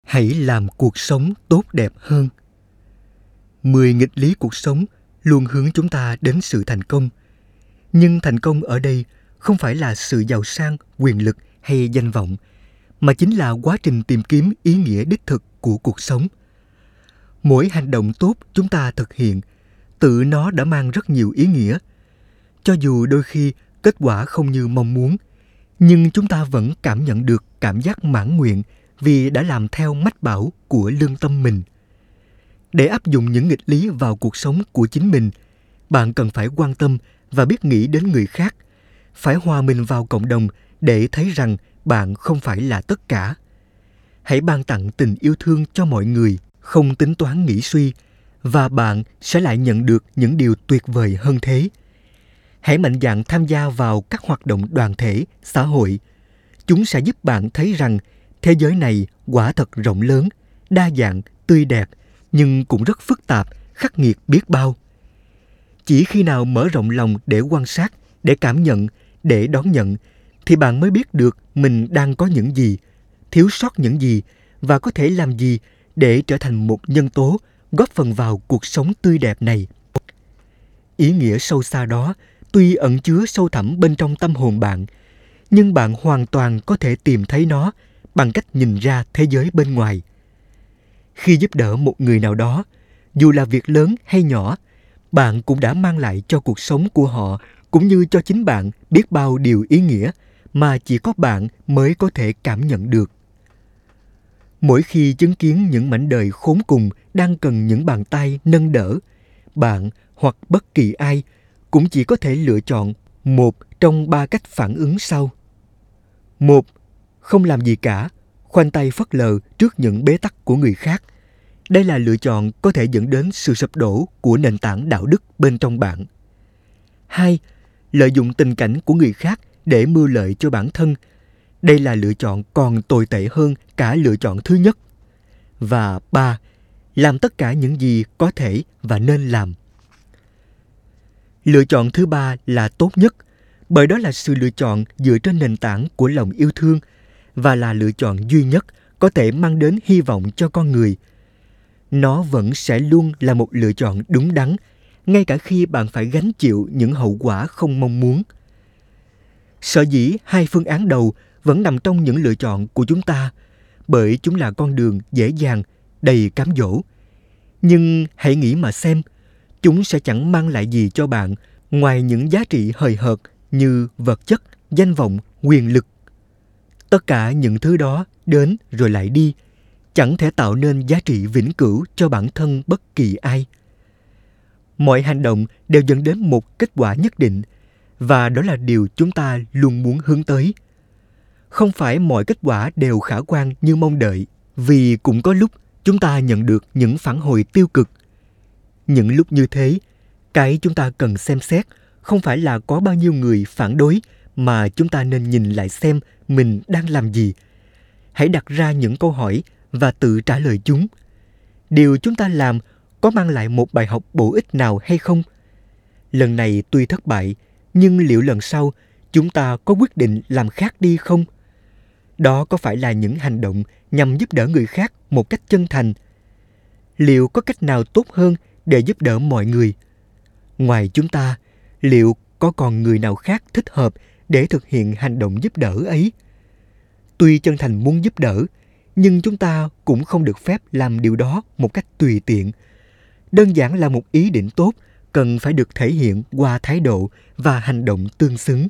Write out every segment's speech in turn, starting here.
Hãy làm cuộc sống tốt đẹp hơn. 10 nghịch lý cuộc sống luôn hướng chúng ta đến sự thành công. Nhưng thành công ở đây không phải là sự giàu sang, quyền lực hay danh vọng, mà chính là quá trình tìm kiếm ý nghĩa đích thực của cuộc sống. Mỗi hành động tốt chúng ta thực hiện, tự nó đã mang rất nhiều ý nghĩa. Cho dù đôi khi kết quả không như mong muốn, nhưng chúng ta vẫn cảm nhận được cảm giác mãn nguyện vì đã làm theo mách bảo của lương tâm mình. Để áp dụng những nghịch lý vào cuộc sống của chính mình, bạn cần phải quan tâm và biết nghĩ đến người khác, phải hòa mình vào cộng đồng để thấy rằng bạn không phải là tất cả. Hãy ban tặng tình yêu thương cho mọi người, không tính toán nghĩ suy, và bạn sẽ lại nhận được những điều tuyệt vời hơn thế. Hãy mạnh dạn tham gia vào các hoạt động đoàn thể, xã hội. Chúng sẽ giúp bạn thấy rằng thế giới này quả thật rộng lớn, đa dạng, tươi đẹp, nhưng cũng rất phức tạp, khắc nghiệt biết bao. Chỉ khi nào mở rộng lòng để quan sát, để cảm nhận, để đón nhận, thì bạn mới biết được mình đang có những gì, thiếu sót những gì và có thể làm gì để trở thành một nhân tố góp phần vào cuộc sống tươi đẹp này. Ý nghĩa sâu xa đó tuy ẩn chứa sâu thẳm bên trong tâm hồn bạn, nhưng bạn hoàn toàn có thể tìm thấy nó bằng cách nhìn ra thế giới bên ngoài. Khi giúp đỡ một người nào đó, dù là việc lớn hay nhỏ, bạn cũng đã mang lại cho cuộc sống của họ cũng như cho chính bạn biết bao điều ý nghĩa mà chỉ có bạn mới có thể cảm nhận được. Mỗi khi chứng kiến những mảnh đời khốn cùng đang cần những bàn tay nâng đỡ, bạn hoặc bất kỳ ai cũng chỉ có thể lựa chọn một trong 3 cách phản ứng sau. 1. Không làm gì cả, khoanh tay phớt lờ trước những bế tắc của người khác. Đây là lựa chọn có thể dẫn đến sự sụp đổ của nền tảng đạo đức bên trong bạn. 2. Lợi dụng tình cảnh của người khác để mưu lợi cho bản thân. Đây là lựa chọn còn tồi tệ hơn cả lựa chọn thứ nhất. Và 3. Làm tất cả những gì có thể và nên làm. Lựa chọn thứ 3 là tốt nhất, bởi đó là sự lựa chọn dựa trên nền tảng của lòng yêu thương và là lựa chọn duy nhất có thể mang đến hy vọng cho con người. Nó vẫn sẽ luôn là một lựa chọn đúng đắn, ngay cả khi bạn phải gánh chịu những hậu quả không mong muốn. Sở dĩ 2 phương án đầu vẫn nằm trong những lựa chọn của chúng ta, bởi chúng là con đường dễ dàng, đầy cám dỗ. Nhưng hãy nghĩ mà xem, chúng sẽ chẳng mang lại gì cho bạn ngoài những giá trị hời hợt như vật chất, danh vọng, quyền lực. Tất cả những thứ đó đến rồi lại đi, chẳng thể tạo nên giá trị vĩnh cửu cho bản thân bất kỳ ai. Mọi hành động đều dẫn đến một kết quả nhất định, và đó là điều chúng ta luôn muốn hướng tới. Không phải mọi kết quả đều khả quan như mong đợi, vì cũng có lúc chúng ta nhận được những phản hồi tiêu cực. Những lúc như thế, cái chúng ta cần xem xét không phải là có bao nhiêu người phản đối, mà chúng ta nên nhìn lại xem mình đang làm gì. Hãy đặt ra những câu hỏi và tự trả lời chúng. Điều chúng ta làm có mang lại một bài học bổ ích nào hay không? Lần này tuy thất bại, nhưng liệu lần sau chúng ta có quyết định làm khác đi không? Đó có phải là những hành động nhằm giúp đỡ người khác một cách chân thành? Liệu có cách nào tốt hơn để giúp đỡ mọi người? Ngoài chúng ta, liệu có còn người nào khác thích hợp để thực hiện hành động giúp đỡ ấy? Tuy chân thành muốn giúp đỡ, nhưng chúng ta cũng không được phép làm điều đó một cách tùy tiện. Đơn giản là một ý định tốt cần phải được thể hiện qua thái độ và hành động tương xứng.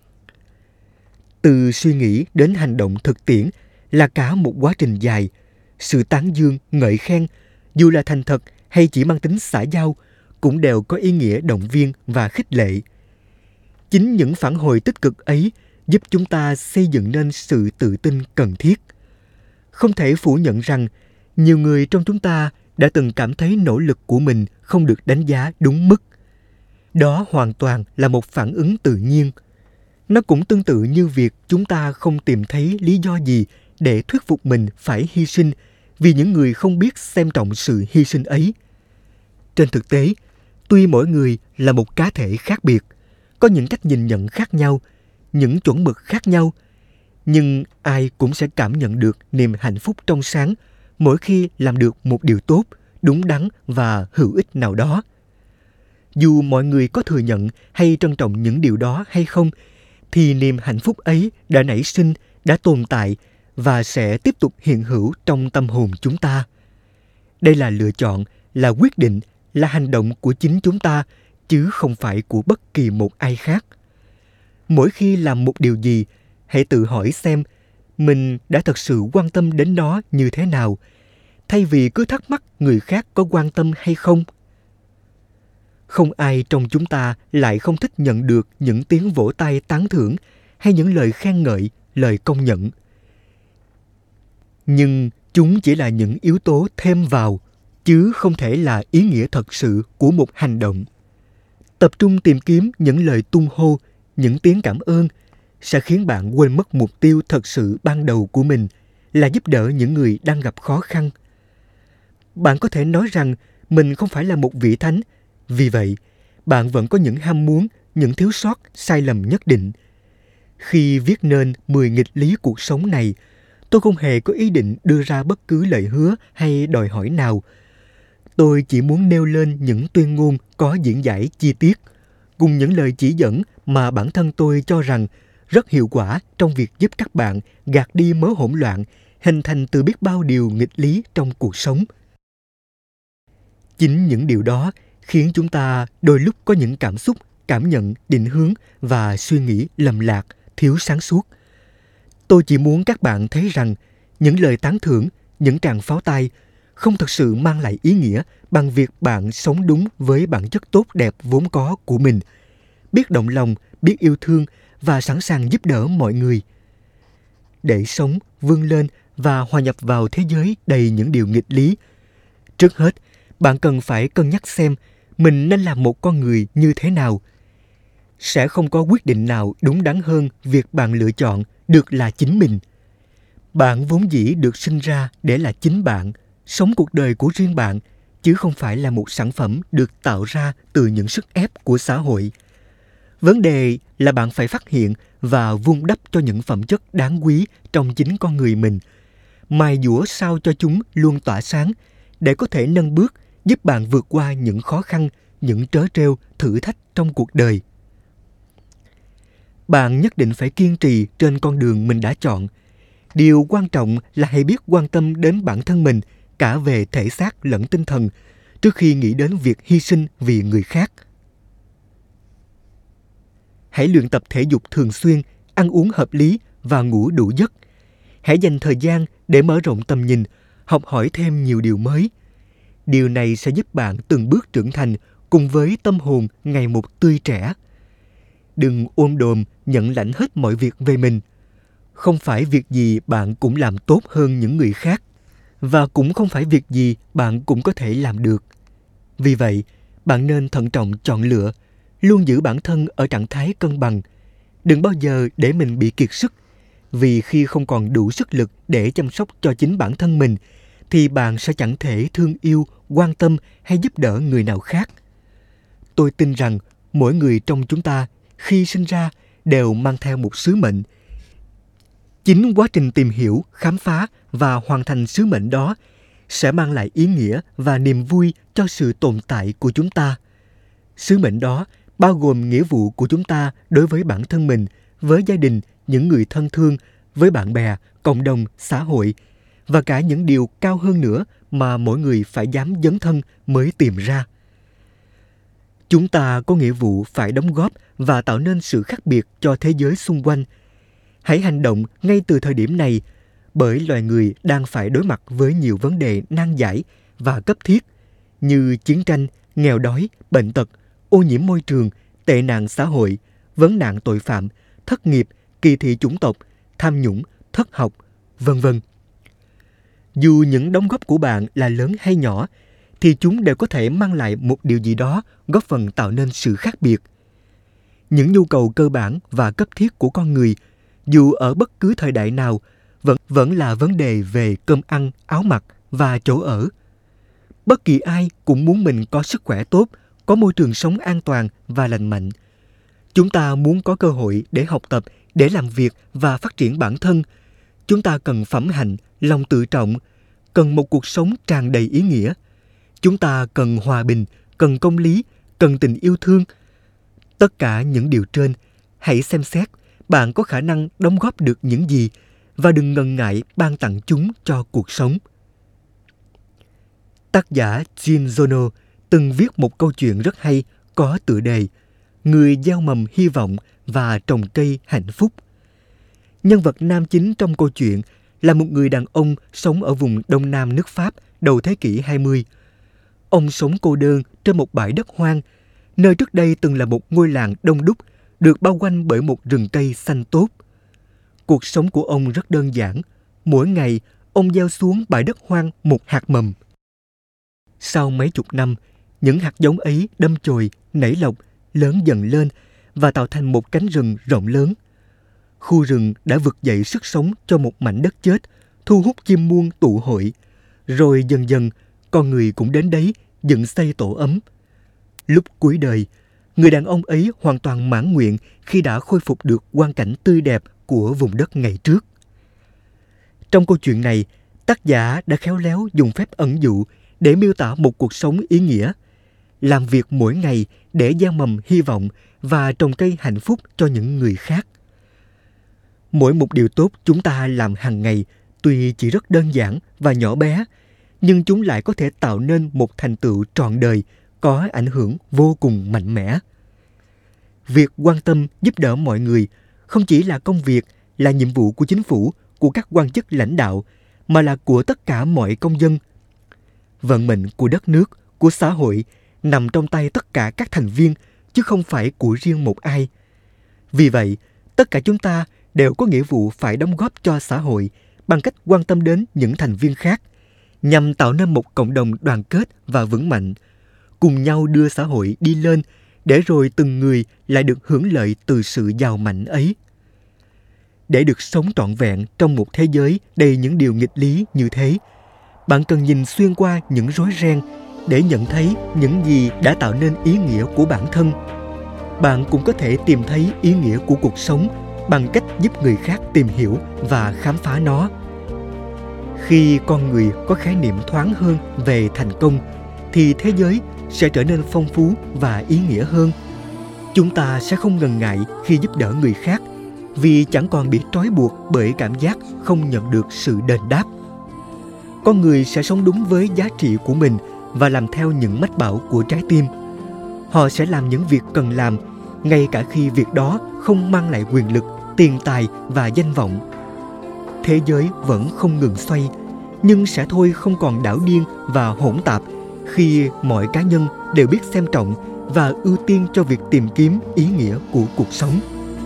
Từ suy nghĩ đến hành động thực tiễn là cả một quá trình dài. Sự tán dương, ngợi khen, dù là thành thật hay chỉ mang tính xã giao, cũng đều có ý nghĩa động viên và khích lệ. Chính những phản hồi tích cực ấy giúp chúng ta xây dựng nên sự tự tin cần thiết. Không thể phủ nhận rằng nhiều người trong chúng ta đã từng cảm thấy nỗ lực của mình không được đánh giá đúng mức. Đó hoàn toàn là một phản ứng tự nhiên. Nó cũng tương tự như việc chúng ta không tìm thấy lý do gì để thuyết phục mình phải hy sinh vì những người không biết xem trọng sự hy sinh ấy. Trên thực tế, tuy mỗi người là một cá thể khác biệt, có những cách nhìn nhận khác nhau, những chuẩn mực khác nhau, nhưng ai cũng sẽ cảm nhận được niềm hạnh phúc trong sáng mỗi khi làm được một điều tốt, đúng đắn và hữu ích nào đó. Dù mọi người có thừa nhận hay trân trọng những điều đó hay không, thì niềm hạnh phúc ấy đã nảy sinh, đã tồn tại và sẽ tiếp tục hiện hữu trong tâm hồn chúng ta. Đây là lựa chọn, là quyết định, là hành động của chính chúng ta, chứ không phải của bất kỳ một ai khác. Mỗi khi làm một điều gì, hãy tự hỏi xem mình đã thật sự quan tâm đến nó như thế nào, thay vì cứ thắc mắc người khác có quan tâm hay không. Không ai trong chúng ta lại không thích nhận được những tiếng vỗ tay tán thưởng hay những lời khen ngợi, lời công nhận. Nhưng chúng chỉ là những yếu tố thêm vào, chứ không thể là ý nghĩa thật sự của một hành động. Tập trung tìm kiếm những lời tung hô, những tiếng cảm ơn sẽ khiến bạn quên mất mục tiêu thật sự ban đầu của mình là giúp đỡ những người đang gặp khó khăn. Bạn có thể nói rằng mình không phải là một vị thánh, vì vậy bạn vẫn có những ham muốn, những thiếu sót, sai lầm nhất định. Khi viết nên 10 nghịch lý cuộc sống này, tôi không hề có ý định đưa ra bất cứ lời hứa hay đòi hỏi nào. Tôi chỉ muốn nêu lên những tuyên ngôn có diễn giải chi tiết, cùng những lời chỉ dẫn mà bản thân tôi cho rằng rất hiệu quả trong việc giúp các bạn gạt đi mớ hỗn loạn hình thành từ biết bao điều nghịch lý trong cuộc sống. Chính những điều đó khiến chúng ta đôi lúc có những cảm xúc, cảm nhận, định hướng và suy nghĩ lầm lạc, thiếu sáng suốt. Tôi chỉ muốn các bạn thấy rằng những lời tán thưởng, những tràng pháo tay không thực sự mang lại ý nghĩa bằng việc bạn sống đúng với bản chất tốt đẹp vốn có của mình, biết động lòng, biết yêu thương và sẵn sàng giúp đỡ mọi người. Để sống, vươn lên và hòa nhập vào thế giới đầy những điều nghịch lý, trước hết, bạn cần phải cân nhắc xem mình nên làm một con người như thế nào. Sẽ không có quyết định nào đúng đắn hơn việc bạn lựa chọn được là chính mình. Bạn vốn dĩ được sinh ra để là chính bạn, sống cuộc đời của riêng bạn, chứ không phải là một sản phẩm được tạo ra từ những sức ép của xã hội. Vấn đề là bạn phải phát hiện và vun đắp cho những phẩm chất đáng quý trong chính con người mình, mài dũa sao cho chúng luôn tỏa sáng, để có thể nâng bước giúp bạn vượt qua những khó khăn, những trớ trêu, thử thách trong cuộc đời. Bạn nhất định phải kiên trì trên con đường mình đã chọn. Điều quan trọng là hãy biết quan tâm đến bản thân mình cả về thể xác lẫn tinh thần trước khi nghĩ đến việc hy sinh vì người khác. Hãy luyện tập thể dục thường xuyên, ăn uống hợp lý và ngủ đủ giấc. Hãy dành thời gian để mở rộng tầm nhìn, học hỏi thêm nhiều điều mới. Điều này sẽ giúp bạn từng bước trưởng thành cùng với tâm hồn ngày một tươi trẻ. Đừng ôm đồm nhận lãnh hết mọi việc về mình. Không phải việc gì bạn cũng làm tốt hơn những người khác, và cũng không phải việc gì bạn cũng có thể làm được. Vì vậy, bạn nên thận trọng chọn lựa, luôn giữ bản thân ở trạng thái cân bằng. Đừng bao giờ để mình bị kiệt sức, vì khi không còn đủ sức lực để chăm sóc cho chính bản thân mình, thì bạn sẽ chẳng thể thương yêu, quan tâm hay giúp đỡ người nào khác. Tôi tin rằng mỗi người trong chúng ta khi sinh ra đều mang theo một sứ mệnh. Chính quá trình tìm hiểu, khám phá và hoàn thành sứ mệnh đó sẽ mang lại ý nghĩa và niềm vui cho sự tồn tại của chúng ta. Sứ mệnh đó bao gồm nghĩa vụ của chúng ta đối với bản thân mình, với gia đình, những người thân thương, với bạn bè, cộng đồng, xã hội, và cả những điều cao hơn nữa mà mỗi người phải dám dấn thân mới tìm ra. Chúng ta có nghĩa vụ phải đóng góp và tạo nên sự khác biệt cho thế giới xung quanh. Hãy hành động ngay từ thời điểm này, bởi loài người đang phải đối mặt với nhiều vấn đề nan giải và cấp thiết như chiến tranh, nghèo đói, bệnh tật, ô nhiễm môi trường, tệ nạn xã hội, vấn nạn tội phạm, thất nghiệp, kỳ thị chủng tộc, tham nhũng, thất học, vân vân. Dù những đóng góp của bạn là lớn hay nhỏ, thì chúng đều có thể mang lại một điều gì đó góp phần tạo nên sự khác biệt. Những nhu cầu cơ bản và cấp thiết của con người, dù ở bất cứ thời đại nào, vẫn là vấn đề về cơm ăn, áo mặc và chỗ ở. Bất kỳ ai cũng muốn mình có sức khỏe tốt, có môi trường sống an toàn và lành mạnh. Chúng ta muốn có cơ hội để học tập, để làm việc và phát triển bản thân. Chúng ta cần phẩm hạnh, lòng tự trọng, cần một cuộc sống tràn đầy ý nghĩa. Chúng ta cần hòa bình, cần công lý, cần tình yêu thương. Tất cả những điều trên, hãy xem xét bạn có khả năng đóng góp được những gì và đừng ngần ngại ban tặng chúng cho cuộc sống. Tác giả Jin Zono từng viết một câu chuyện rất hay có tựa đề Người gieo mầm hy vọng và trồng cây hạnh phúc. Nhân vật nam chính trong câu chuyện là một người đàn ông sống ở vùng Đông Nam nước Pháp đầu thế kỷ 20. Ông sống cô đơn trên một bãi đất hoang, nơi trước đây từng là một ngôi làng đông đúc, được bao quanh bởi một rừng cây xanh tốt. Cuộc sống của ông rất đơn giản. Mỗi ngày, ông gieo xuống bãi đất hoang một hạt mầm. Sau mấy chục năm, những hạt giống ấy đâm chồi, nảy lộc, lớn dần lên và tạo thành một cánh rừng rộng lớn. Khu rừng đã vực dậy sức sống cho một mảnh đất chết, thu hút chim muông tụ hội. Rồi dần dần, con người cũng đến đấy dựng xây tổ ấm. Lúc cuối đời, người đàn ông ấy hoàn toàn mãn nguyện khi đã khôi phục được quang cảnh tươi đẹp của vùng đất ngày trước. Trong câu chuyện này, tác giả đã khéo léo dùng phép ẩn dụ để miêu tả một cuộc sống ý nghĩa, làm việc mỗi ngày để gieo mầm hy vọng và trồng cây hạnh phúc cho những người khác. Mỗi một điều tốt chúng ta làm hàng ngày tuy chỉ rất đơn giản và nhỏ bé, nhưng chúng lại có thể tạo nên một thành tựu trọn đời, có ảnh hưởng vô cùng mạnh mẽ. Việc quan tâm giúp đỡ mọi người không chỉ là công việc, là nhiệm vụ của chính phủ, của các quan chức lãnh đạo, mà là của tất cả mọi công dân. Vận mệnh của đất nước, của xã hội nằm trong tay tất cả các thành viên, chứ không phải của riêng một ai. Vì vậy, tất cả chúng ta đều có nghĩa vụ phải đóng góp cho xã hội bằng cách quan tâm đến những thành viên khác, nhằm tạo nên một cộng đồng đoàn kết và vững mạnh, cùng nhau đưa xã hội đi lên, để rồi từng người lại được hưởng lợi từ sự giàu mạnh ấy. Để được sống trọn vẹn trong một thế giới đầy những điều nghịch lý như thế, bạn cần nhìn xuyên qua những rối ren để nhận thấy những gì đã tạo nên ý nghĩa của bản thân. Bạn cũng có thể tìm thấy ý nghĩa của cuộc sống bằng cách giúp người khác tìm hiểu và khám phá nó. Khi con người có khái niệm thoáng hơn về thành công, thì thế giới sẽ trở nên phong phú và ý nghĩa hơn. Chúng ta sẽ không ngần ngại khi giúp đỡ người khác, vì chẳng còn bị trói buộc bởi cảm giác không nhận được sự đền đáp. Con người sẽ sống đúng với giá trị của mình và làm theo những mách bảo của trái tim. Họ sẽ làm những việc cần làm, ngay cả khi việc đó không mang lại quyền lực, tiền tài và danh vọng. Thế giới vẫn không ngừng xoay, nhưng sẽ thôi không còn đảo điên và hỗn tạp khi mọi cá nhân đều biết xem trọng và ưu tiên cho việc tìm kiếm ý nghĩa của cuộc sống.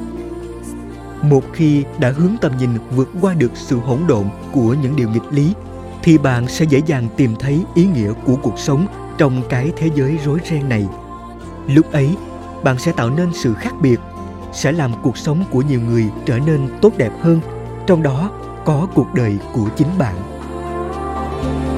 Một khi đã hướng tầm nhìn vượt qua được sự hỗn độn của những điều nghịch lý, thì bạn sẽ dễ dàng tìm thấy ý nghĩa của cuộc sống trong cái thế giới rối ren này. Lúc ấy, bạn sẽ tạo nên sự khác biệt, sẽ làm cuộc sống của nhiều người trở nên tốt đẹp hơn, trong đó có cuộc đời của chính bạn.